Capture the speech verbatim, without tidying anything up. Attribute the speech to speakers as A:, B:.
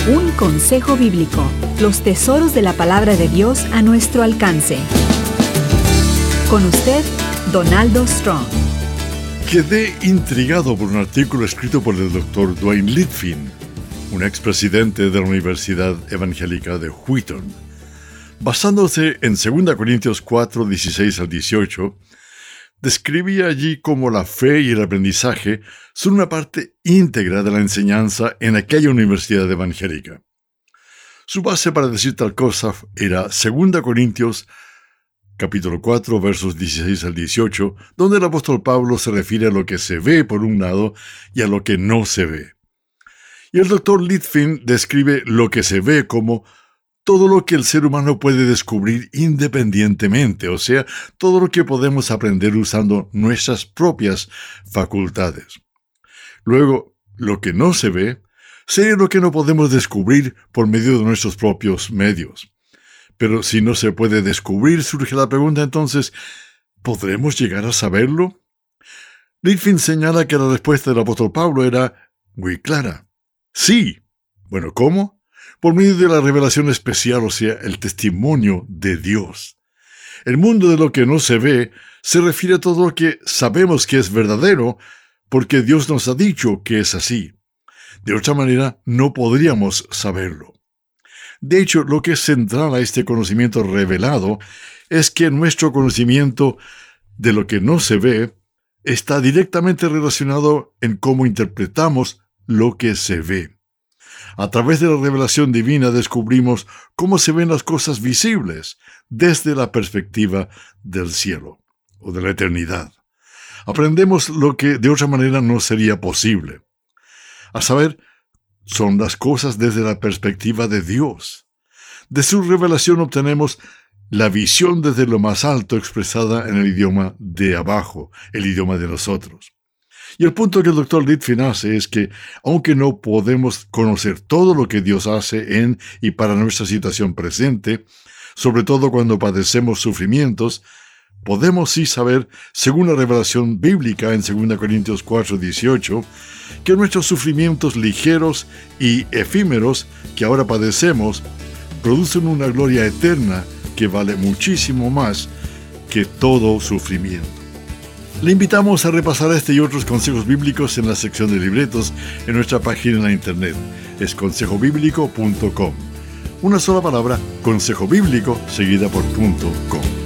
A: Un consejo bíblico. Los tesoros de la palabra de Dios a nuestro alcance. Con usted, Donaldo Strong.
B: Quedé intrigado por un artículo escrito por el doctor Dwayne Litfin, un expresidente de la Universidad Evangélica de Wheaton. Basándose en dos Corintios cuatro, dieciséis al dieciocho, describía allí cómo la fe y el aprendizaje son una parte íntegra de la enseñanza en aquella universidad evangélica. Su base para decir tal cosa era dos Corintios capítulo cuatro, versos dieciséis al dieciocho, donde el apóstol Pablo se refiere a lo que se ve por un lado y a lo que no se ve. Y el doctor Litfin describe lo que se ve como todo lo que el ser humano puede descubrir independientemente, o sea, todo lo que podemos aprender usando nuestras propias facultades. Luego, lo que no se ve sería lo que no podemos descubrir por medio de nuestros propios medios. Pero si no se puede descubrir, surge la pregunta entonces, ¿podremos llegar a saberlo? Litfin señala que la respuesta del apóstol Pablo era muy clara. Sí. Bueno, ¿cómo? Por medio de la revelación especial, o sea, el testimonio de Dios. El mundo de lo que no se ve se refiere a todo lo que sabemos que es verdadero, porque Dios nos ha dicho que es así. De otra manera, no podríamos saberlo. De hecho, lo que es central a este conocimiento revelado es que nuestro conocimiento de lo que no se ve está directamente relacionado en cómo interpretamos lo que se ve. A través de la revelación divina descubrimos cómo se ven las cosas visibles desde la perspectiva del cielo o de la eternidad. Aprendemos lo que de otra manera no sería posible. A saber, son las cosas desde la perspectiva de Dios. De su revelación obtenemos la visión desde lo más alto expresada en el idioma de abajo, el idioma de nosotros. Y el punto que el doctor Litfin hace es que, aunque no podemos conocer todo lo que Dios hace en y para nuestra situación presente, sobre todo cuando padecemos sufrimientos, podemos sí saber, según la revelación bíblica en dos Corintios cuatro, dieciocho, que nuestros sufrimientos ligeros y efímeros que ahora padecemos producen una gloria eterna que vale muchísimo más que todo sufrimiento. Le invitamos a repasar este y otros consejos bíblicos en la sección de libretos en nuestra página en la internet. Es consejo bíblico punto com. Una sola palabra, consejo bíblico, seguida por .com.